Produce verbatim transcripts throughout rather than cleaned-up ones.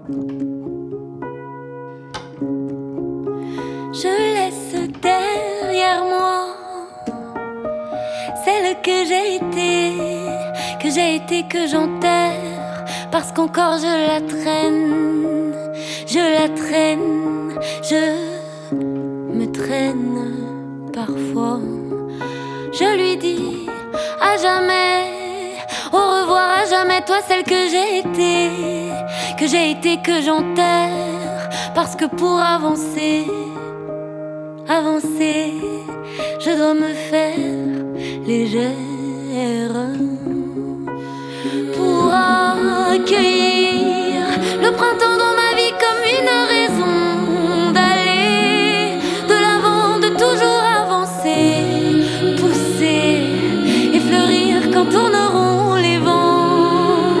Je laisse derrière moi celle que j'ai été, que j'ai été, que j'enterre, parce qu'encore je la traîne, je la traîne, je me traîne parfois. Je lui dis à jamais, au revoir à jamais, toi celle que j'ai été, que j'ai été, que j'enterre, parce que pour avancer, avancer, je dois me faire légère. Pour accueillir le printemps dans ma vie comme une raison d'aller de l'avant, de toujours avancer, pousser et fleurir quand tourneront les vents.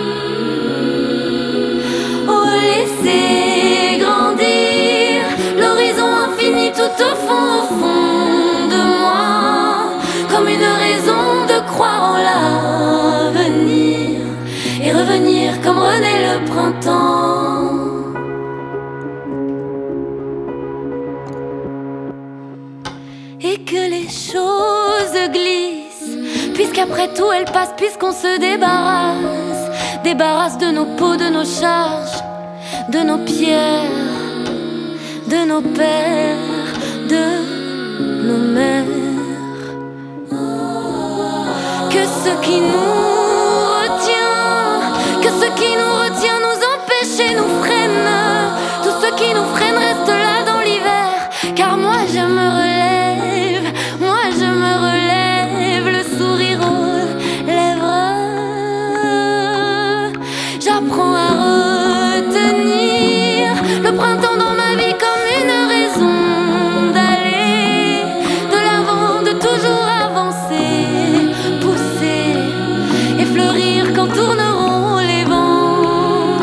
Oh, laisser grandir l'horizon infini tout au fond, au fond de moi, comme une raison de croire en l'avenir et revenir comme renaît le printemps. Et que les choses glissent, puisqu'après tout elles passent, puisqu'on se débarrasse, débarrasse de nos peaux, de nos charges, de nos pierres, de nos pères, de nos mères. Que ce qui nous retient, que ce qui nous retient nous empêche et nous freine, tout ce qui nous freine reste là dans l'hiver. Car moi je me relève, moi je me relève, le sourire aux lèvres. J'apprends à retenir le printemps dans ma vie comme une raison d'aller de l'avant, de toujours avancer, pousser et fleurir quand tourneront les vents.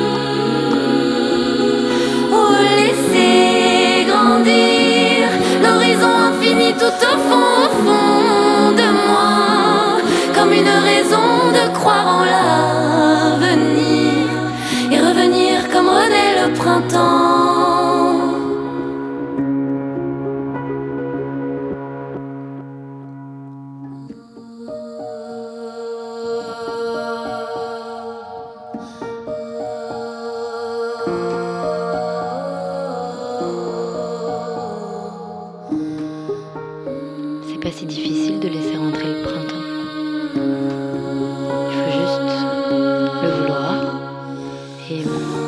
Oh, laisser grandir l'horizon infini tout au fond, au fond de moi, comme une raison de croire en l'avenir et revenir comme renaît le printemps. C'est pas si difficile de laisser rentrer le printemps. Il faut juste le vouloir et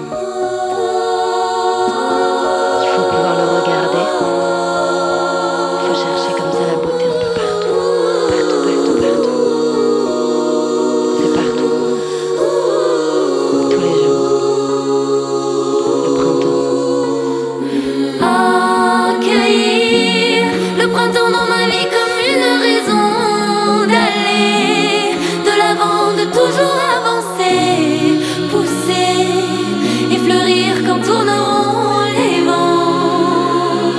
il faut pouvoir le regarder. Il faut chercher comme ça la beauté un peu partout, partout, partout, partout. C'est partout, tous les jours. Le printemps. Accueillir le printemps dans ma vie comme une raison d'aller de l'avant, de toujours avancer, pousser et fleurir quand tourneront les vents.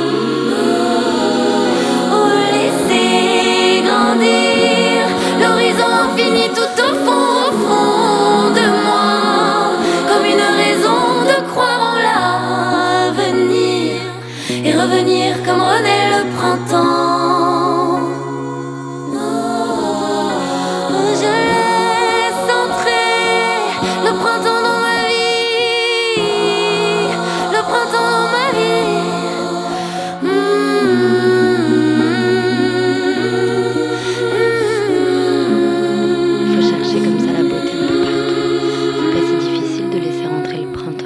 Oh, laisser grandir l'horizon infini tout au fond, au fond de moi, comme une raison de croire en l'avenir et revenir comme renaît le printemps. Oh, je laisse entrer le printemps dans ma vie, le printemps dans ma vie. Il faut chercher comme ça la beauté un peu partout. C'est pas si difficile de laisser rentrer le printemps.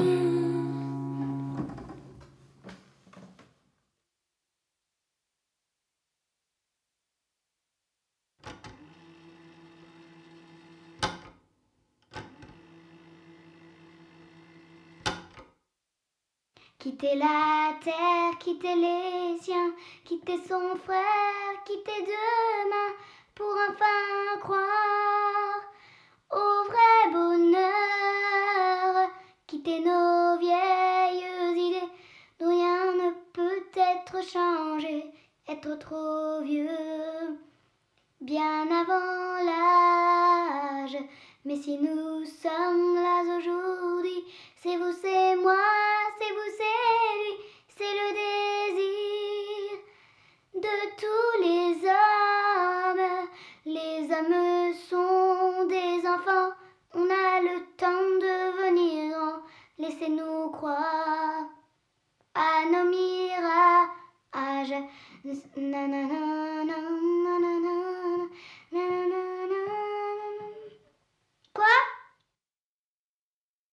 Quitter la terre, quitter les siens, quitter son frère, quitter demain, pour enfin croire au vrai bonheur. Quitter nos vieilles idées, d'où rien ne peut être changé, être trop vieux. Bien avant l'âge Mais si nous sommes là aujourd'hui, c'est vous, c'est moi, c'est vous, c'est lui, c'est le désir de tous les hommes. Les hommes sont des enfants, on a le temps de devenir grands. Laissez-nous croire à nos mirages. Nanana, nanana.